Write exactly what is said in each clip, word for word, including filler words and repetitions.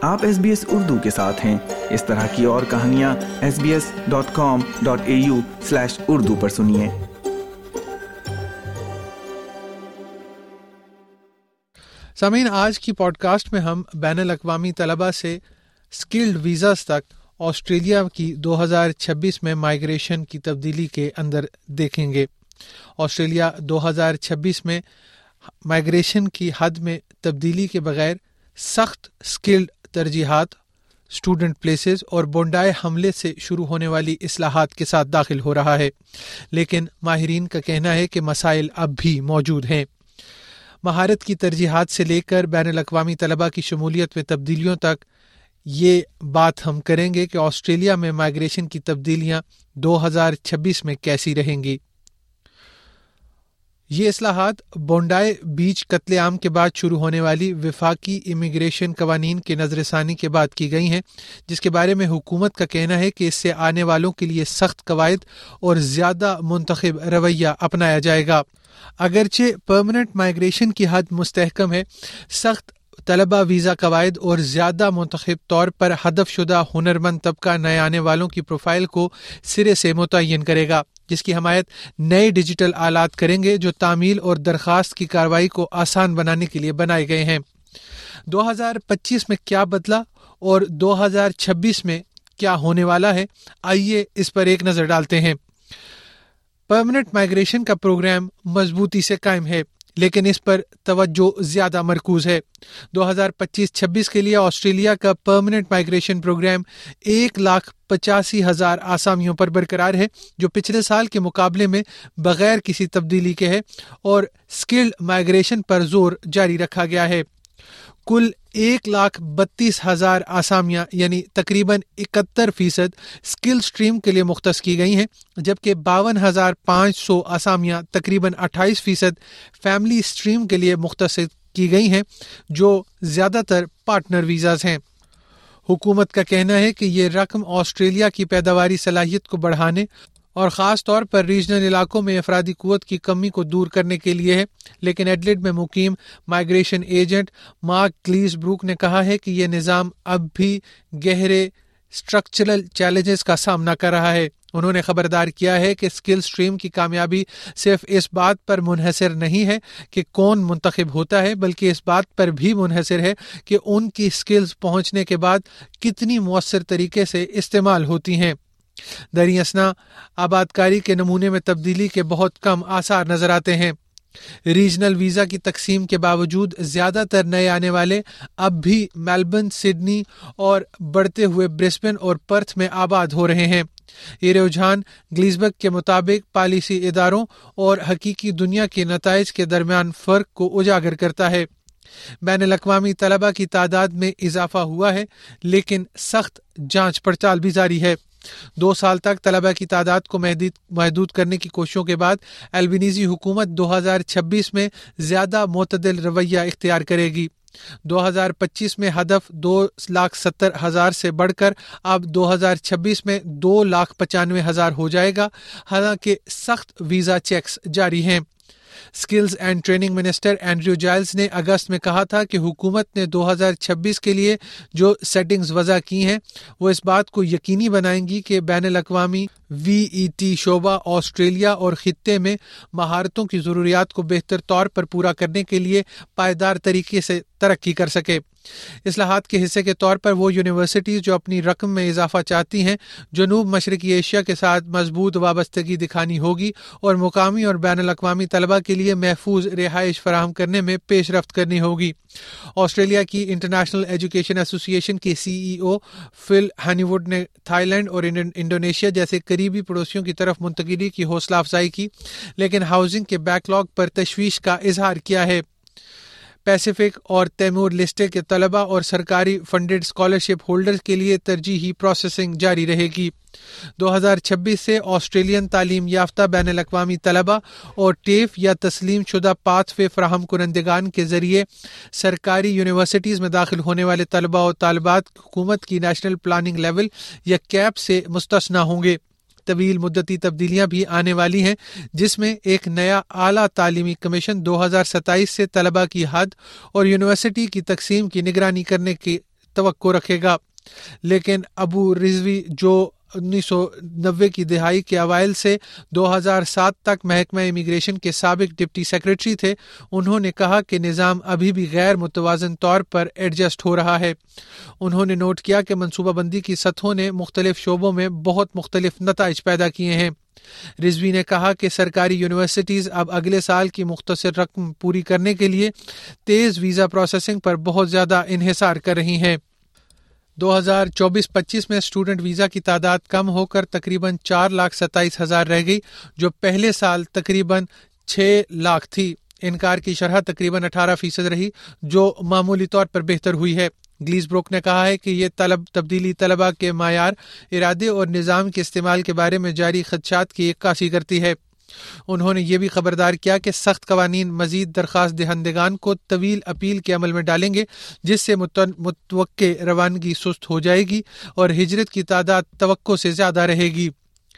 آپ S B S Urdu کے ساتھ ہیں۔ اس طرح کی اور کہانیاں S B S dot com dot A U slash Urdu پر سنیے۔ سامعین، آج کی پوڈ کاسٹ میں ہم بین الاقوامی طلباء سے اسکلڈ ویزاز تک آسٹریلیا کی دو ہزار چھبیس میں مائیگریشن کی تبدیلی کے اندر دیکھیں گے۔ آسٹریلیا دو ہزار چھبیس میں مائیگریشن کی حد میں تبدیلی کے بغیر سخت اسکلڈ ترجیحات، اسٹوڈنٹ پلیسز اور بونڈائی حملے سے شروع ہونے والی اصلاحات کے ساتھ داخل ہو رہا ہے، لیکن ماہرین کا کہنا ہے کہ مسائل اب بھی موجود ہیں۔ مہارت کی ترجیحات سے لے کر بین الاقوامی طلباء کی شمولیت میں تبدیلیوں تک یہ بات ہم کریں گے کہ آسٹریلیا میں مائیگریشن کی تبدیلیاں دو ہزار چھبیس میں کیسی رہیں گی۔ یہ اصلاحات بونڈائی بیچ قتل عام کے بعد شروع ہونے والی وفاقی امیگریشن قوانین کے نظر ثانی کے بعد کی گئی ہیں، جس کے بارے میں حکومت کا کہنا ہے کہ اس سے آنے والوں کے لیے سخت قواعد اور زیادہ منتخب رویہ اپنایا جائے گا۔ اگرچہ پرماننٹ مائیگریشن کی حد مستحکم ہے، سخت طلبہ ویزا قواعد اور زیادہ منتخب طور پر ہدف شدہ ہنرمند طبقہ نئے آنے والوں کی پروفائل کو سرے سے متعین کرے گا، جس کی حمایت نئے ڈیجیٹل آلات کریں گے جو تعمیل اور درخواست کی کارروائی کو آسان بنانے کے لیے بنائے گئے ہیں۔ دو ہزار پچیس میں کیا بدلا اور دو ہزار چھبیس میں کیا ہونے والا ہے، آئیے اس پر ایک نظر ڈالتے ہیں۔ پرماننٹ مائیگریشن کا پروگرام مضبوطی سے قائم ہے، لیکن اس پر توجہ زیادہ مرکوز ہے۔ دو ہزار پچیس چھبیس کے لیے آسٹریلیا کا پرماننٹ مائیگریشن پروگرام ایک لاکھ پچاسی ہزار آسامیوں پر برقرار ہے، جو پچھلے سال کے مقابلے میں بغیر کسی تبدیلی کے ہے، اور اسکلڈ مائیگریشن پر زور جاری رکھا گیا ہے۔ کل ایک لاکھ بتیس ہزار آسامیاں یعنی تقریباً اکہتر فیصد اسکل اسٹریم کے لیے مختص کی گئی ہیں، جبکہ باون ہزار پانچ سو آسامیاں تقریباً اٹھائیس فیصد فیملی اسٹریم کے لیے مختص کی گئی ہیں، جو زیادہ تر پارٹنر ویزاز ہیں۔ حکومت کا کہنا ہے کہ یہ رقم آسٹریلیا کی پیداواری صلاحیت کو بڑھانے اور خاص طور پر ریجنل علاقوں میں افرادی قوت کی کمی کو دور کرنے کے لیے ہے، لیکن ایڈلیڈ میں مقیم migration agent Mark Glazebrook نے کہا ہے کہ یہ نظام اب بھی گہرے اسٹرکچرل چیلنجز کا سامنا کر رہا ہے۔ انہوں نے خبردار کیا ہے کہ اسکل اسٹریم کی کامیابی صرف اس بات پر منحصر نہیں ہے کہ کون منتخب ہوتا ہے، بلکہ اس بات پر بھی منحصر ہے کہ ان کی اسکلز پہنچنے کے بعد کتنی مؤثر طریقے سے استعمال ہوتی ہیں۔ دریں اثنا آبادکاری کے نمونے میں تبدیلی کے بہت کم آثار نظر آتے ہیں۔ ریجنل ویزا کی تقسیم کے باوجود زیادہ تر نئے آنے والے اب بھی میلبرن، سڈنی اور بڑھتے ہوئے برسبن اور پرتھ میں آباد ہو رہے ہیں۔ یہ رجحان گلیزبرگ کے مطابق پالیسی اداروں اور حقیقی دنیا کے نتائج کے درمیان فرق کو اجاگر کرتا ہے۔ بین الاقوامی طلباء کی تعداد میں اضافہ ہوا ہے، لیکن سخت جانچ پڑتال بھی جاری ہے۔ دو سال تک طلباء کی تعداد کو محدود کرنے کی کوششوں کے بعد البنیزی حکومت دو ہزار چھبیس میں زیادہ معتدل رویہ اختیار کرے گی۔ دو ہزار پچیس میں ہدف دو لاکھ ستر ہزار سے بڑھ کر اب دو ہزار چھبیس میں دو لاکھ پچانوے ہزار ہو جائے گا، حالانکہ سخت ویزا چیکس جاری ہیں۔ Skills and training minister Andrew Giles نے اگست میں کہا تھا کہ حکومت نے دو ہزار چھبیس کے لیے جو سیٹنگز وضع کی ہیں وہ اس بات کو یقینی بنائیں گی کہ بین الاقوامی وی ای ٹی شعبہ آسٹریلیا اور خطے میں مہارتوں کی ضروریات کو بہتر طور پر پورا کرنے کے لیے پائیدار طریقے سے ترقی کر سکے۔ اصلاحات کے حصے کے طور پر وہ یونیورسٹیز جو اپنی رقم میں اضافہ چاہتی ہیں جنوب مشرقی ایشیا کے ساتھ مضبوط وابستگی دکھانی ہوگی اور مقامی اور بین الاقوامی طلباء کے لیے محفوظ رہائش فراہم کرنے میں پیش رفت کرنی ہوگی۔ آسٹریلیا کی انٹرنیشنل ایجوکیشن ایسوسی ایشن کے C E O Phil Honeywood نے تھائی لینڈ اور انڈونیشیا جیسے قریبی پڑوسیوں کی طرف منتقلی کی حوصلہ افزائی کی، لیکن ہاؤسنگ کے بیک لاگ پر تشویش کا اظہار کیا ہے۔ پیسیفک اور تیمور لسٹے کے طلباء اور سرکاری فنڈڈ اسکالرشپ ہولڈرز کے لیے ترجیحی پروسیسنگ جاری رہے گی۔ دو ہزار چھبیس سے آسٹریلین تعلیم یافتہ بین الاقوامی طلباء اور ٹیف یا تسلیم شدہ پاتھ وے فراہم کنندگان کے ذریعے سرکاری یونیورسٹیز میں داخل ہونے والے طلباء و طالبات حکومت کی نیشنل پلاننگ لیول یا کیپ سے مستثنی ہوں گے۔ طویل مدتی تبدیلیاں بھی آنے والی ہیں، جس میں ایک نیا اعلیٰ تعلیمی کمیشن دو ہزار ستائیس سے طلباء کی حد اور یونیورسٹی کی تقسیم کی نگرانی کرنے کے توقع رکھے گا، لیکن ابو رضوی جو انیس سو نوے کی دہائی کے اوائل سے دو ہزار سات تک محکمہ امیگریشن کے سابق ڈپٹی سیکرٹری تھے، انہوں نے کہا کہ نظام ابھی بھی غیر متوازن طور پر ایڈجسٹ ہو رہا ہے۔ انہوں نے نوٹ کیا کہ منصوبہ بندی کی سطحوں نے مختلف شعبوں میں بہت مختلف نتائج پیدا کیے ہیں۔ رضوی نے کہا کہ سرکاری یونیورسٹیز اب اگلے سال کی مختصر رقم پوری کرنے کے لیے تیز ویزا پروسیسنگ پر بہت زیادہ انحصار کر رہی ہیں۔ دو ہزار چوبیس پچیس میں اسٹوڈنٹ ویزا کی تعداد کم ہو کر تقریباً چار لاکھ ستائیس ہزار رہ گئی، جو پہلے سال تقریباً چھ لاکھ تھی۔ انکار کی شرح تقریباً اٹھارہ فیصد رہی، جو معمولی طور پر بہتر ہوئی ہے۔ گلیز بروک نے کہا ہے کہ یہ طلب تبدیلی طلباء کے معیار، ارادے اور نظام کے استعمال کے بارے میں جاری خدشات کی عکاسی کرتی ہے۔ انہوں نے یہ بھی خبردار کیا کہ سخت قوانین مزید درخواست دہندگان کو طویل اپیل کے عمل میں ڈالیں گے، جس سے متوقع روانگی سست ہو جائے گی اور ہجرت کی تعداد توقع سے زیادہ رہے گی۔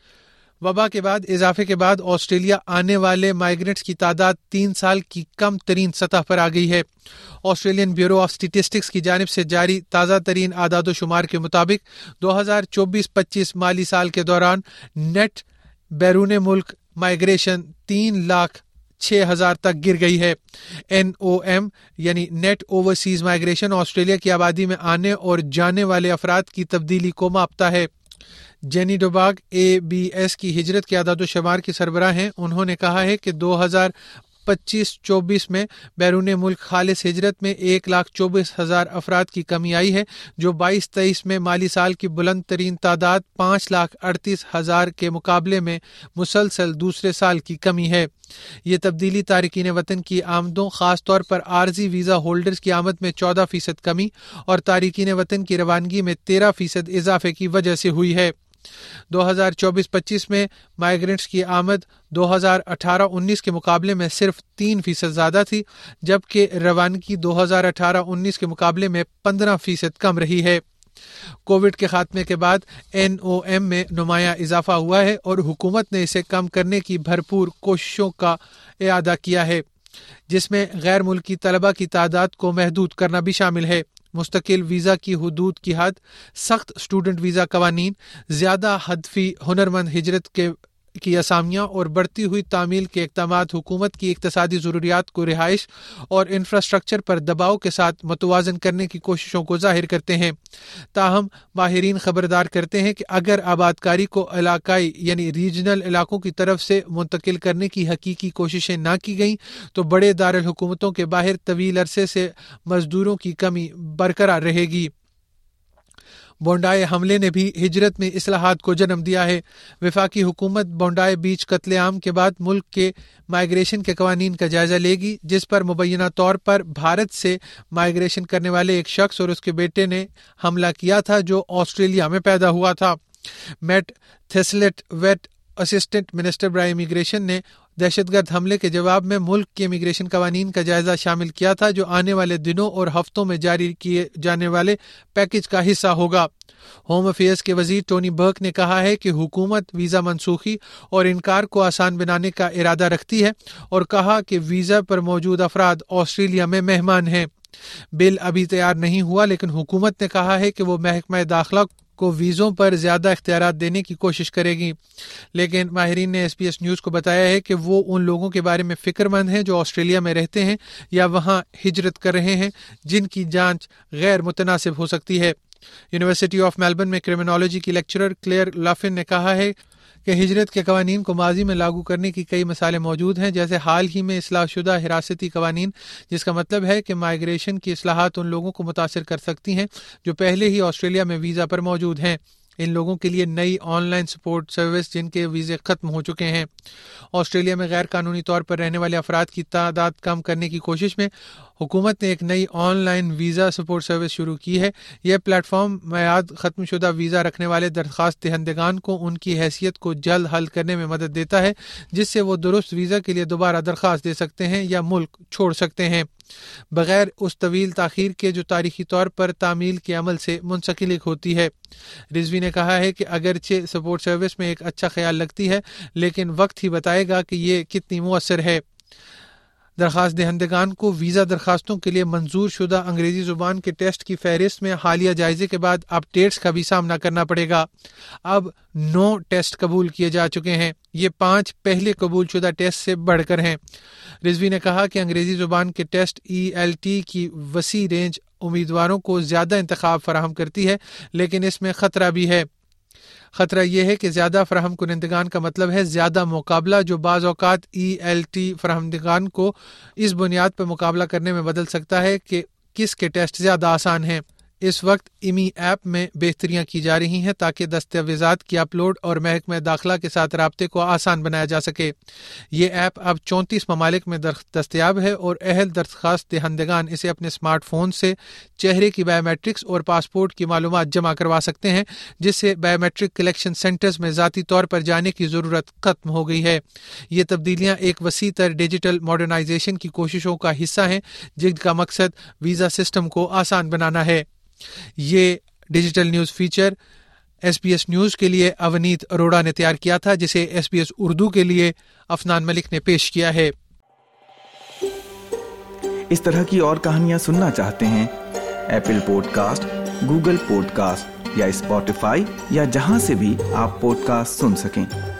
وبا کے بعد اضافے کے بعد آسٹریلیا آنے والے مائیگرنٹس کی تعداد تین سال کی کم ترین سطح پر آ گئی ہے۔ آسٹریلین بیورو آف اسٹیٹسٹکس کی جانب سے جاری تازہ ترین اعداد و شمار کے مطابق دو ہزار چوبیس پچیس مالی سال کے دوران نیٹ بیرون ملک مائیگریشن تین لاکھ چھ ہزار تک گر گئی ہے۔ این او ایم یعنی نیٹ اوورسیز مائیگریشن آسٹریلیا کی آبادی میں آنے اور جانے والے افراد کی تبدیلی کو ماپتا ہے۔ جینی ڈوباگ اے بی ایس کی ہجرت کے اعداد و شمار کی سربراہ ہیں۔ انہوں نے کہا ہے کہ دو ہزار پچیس چوبیس میں بیرون ملک خالص ہجرت میں ایک لاکھ چوبیس ہزار افراد کی کمی آئی ہے، جو بائیس تیئیس میں مالی سال کی بلند ترین تعداد پانچ لاکھ اڑتیس ہزار کے مقابلے میں مسلسل دوسرے سال کی کمی ہے۔ یہ تبدیلی تارکین وطن کی آمدوں، خاص طور پر عارضی ویزا ہولڈرز کی آمد میں چودہ فیصد کمی اور تارکین وطن کی روانگی میں تیرہ فیصد اضافے کی وجہ سے ہوئی ہے۔ دو ہزار چوبیس پچیس میں مائیگرنٹس کی آمد دو ہزار اٹھارہ انیس کے مقابلے میں صرف تین فیصد زیادہ تھی، جبکہ روانگی دو ہزار اٹھارہ انیس کے مقابلے میں پندرہ فیصد کم رہی ہے۔ کووڈ کے خاتمے کے بعد این او ایم میں نمایاں اضافہ ہوا ہے اور حکومت نے اسے کم کرنے کی بھرپور کوششوں کا اعادہ کیا ہے، جس میں غیر ملکی طلباء کی تعداد کو محدود کرنا بھی شامل ہے۔ مستقل ویزا کی حدود کی حد، سخت اسٹوڈنٹ ویزا قوانین، زیادہ ہدفی ہنرمند ہجرت کے کی اسامیاں اور بڑھتی ہوئی تعمیل کے اقدامات حکومت کی اقتصادی ضروریات کو رہائش اور انفراسٹرکچر پر دباؤ کے ساتھ متوازن کرنے کی کوششوں کو ظاہر کرتے ہیں۔ تاہم ماہرین خبردار کرتے ہیں کہ اگر آبادکاری کو علاقائی یعنی ریجنل علاقوں کی طرف سے منتقل کرنے کی حقیقی کوششیں نہ کی گئیں تو بڑے دارالحکومتوں کے باہر طویل عرصے سے مزدوروں کی کمی برقرار رہے گی۔ بونڈائے حملے نے بھی ہجرت میں اصلاحات کو جنم دیا ہے۔ وفاقی حکومت بونڈائے بیچ قتل عام کے بعد ملک کے مائیگریشن کے قوانین کا جائزہ لے گی، جس پر مبینہ طور پر بھارت سے مائیگریشن کرنے والے ایک شخص اور اس کے بیٹے نے حملہ کیا تھا جو آسٹریلیا میں پیدا ہوا تھا۔ Matt Thistlethwaite assistant minister برائے امیگریشن نے دہشت گرد حملے کے جواب میں ملک کے امیگریشن قوانین کا جائزہ شامل کیا تھا، جو آنے والے دنوں اور ہفتوں میں جاری کیے جانے والے پیکج کا حصہ ہوگا۔ ہوم افیئرز کے وزیر ٹونی برک نے کہا ہے کہ حکومت ویزا منسوخی اور انکار کو آسان بنانے کا ارادہ رکھتی ہے اور کہا کہ ویزا پر موجود افراد آسٹریلیا میں مہمان ہیں۔ بل ابھی تیار نہیں ہوا، لیکن حکومت نے کہا ہے کہ وہ محکمہ داخلہ کو ویزوں پر زیادہ اختیارات دینے کی کوشش کرے گی، لیکن ماہرین نے ایس بی ایس نیوز کو بتایا ہے کہ وہ ان لوگوں کے بارے میں فکر مند ہیں جو آسٹریلیا میں رہتے ہیں یا وہاں ہجرت کر رہے ہیں، جن کی جانچ غیر متناسب ہو سکتی ہے۔ یونیورسٹی آف میلبرن میں کرمنالوجی کی لیکچرر کلیئر لافن نے کہا ہے کہ ہجرت کے قوانین کو ماضی میں لاگو کرنے کی کئی مثالیں موجود ہیں، جیسے حال ہی میں اصلاح شدہ حراستی قوانین، جس کا مطلب ہے کہ مائیگریشن کی اصلاحات ان لوگوں کو متاثر کر سکتی ہیں جو پہلے ہی آسٹریلیا میں ویزا پر موجود ہیں۔ ان لوگوں کے لیے نئی آن لائن سپورٹ سروس جن کے ویزے ختم ہو چکے ہیں۔ آسٹریلیا میں غیر قانونی طور پر رہنے والے افراد کی تعداد کم کرنے کی کوشش میں حکومت نے ایک نئی online visa support service شروع کی ہے۔ یہ پلیٹ فارم میعاد ختم شدہ ویزا رکھنے والے درخواست دہندگان کو ان کی حیثیت کو جلد حل کرنے میں مدد دیتا ہے، جس سے وہ درست ویزا کے لیے دوبارہ درخواست دے سکتے ہیں یا ملک چھوڑ سکتے ہیں بغیر اس طویل تاخیر کے جو تاریخی طور پر تعمیل کے عمل سے منسلک ہوتی ہے۔ رضوی نے کہا ہے کہ اگرچہ سپورٹ سروس میں ایک اچھا خیال لگتی ہے، لیکن وقت ہی بتائے گا کہ یہ کتنی مؤثر ہے۔ درخواست دہندگان کو ویزا درخواستوں کے لیے منظور شدہ انگریزی زبان کے ٹیسٹ کی فہرست میں حالیہ جائزے کے بعد اپڈیٹس کا بھی سامنا کرنا پڑے گا۔ اب نو ٹیسٹ قبول کیے جا چکے ہیں، یہ پانچ پہلے قبول شدہ ٹیسٹ سے بڑھ کر ہیں۔ رضوی نے کہا کہ انگریزی زبان کے ٹیسٹ ای ایل ٹی کی وسیع رینج امیدواروں کو زیادہ انتخاب فراہم کرتی ہے، لیکن اس میں خطرہ بھی ہے۔ خطرہ یہ ہے کہ زیادہ فراہم کنندگان کا مطلب ہے زیادہ مقابلہ، جو بعض اوقات ای ایل ٹی فراہمدگان کو اس بنیاد پر مقابلہ کرنے میں بدل سکتا ہے کہ کس کے ٹیسٹ زیادہ آسان ہیں۔ اس وقت امی ایپ میں بہتریاں کی جا رہی ہیں تاکہ دستاویزات کی اپلوڈ اور محکمہ داخلہ کے ساتھ رابطے کو آسان بنایا جا سکے۔ یہ ایپ اب چونتیس ممالک میں دستیاب ہے اور اہل درخواست دہندگان اسے اپنے اسمارٹ فون سے چہرے کی بائیو میٹرکس اور پاسپورٹ کی معلومات جمع کروا سکتے ہیں، جس سے بائیو میٹرک کلیکشن سینٹرز میں ذاتی طور پر جانے کی ضرورت ختم ہو گئی ہے۔ یہ تبدیلیاں ایک وسیع تر ڈیجیٹل ماڈرنائزیشن کی کوششوں کا حصہ ہیں، جن کا مقصد ویزا سسٹم کو آسان بنانا ہے۔ یہ digital news feature S B S news کے لیے اونیت اروڑا نے تیار کیا تھا، جسے ایس بی ایس اردو کے لیے افنان ملک نے پیش کیا ہے۔ اس طرح کی اور کہانیاں سننا چاہتے ہیں؟ Apple podcast, Google podcast یا اسپوٹیفائی یا جہاں سے بھی آپ پوڈ کاسٹ سن سکیں۔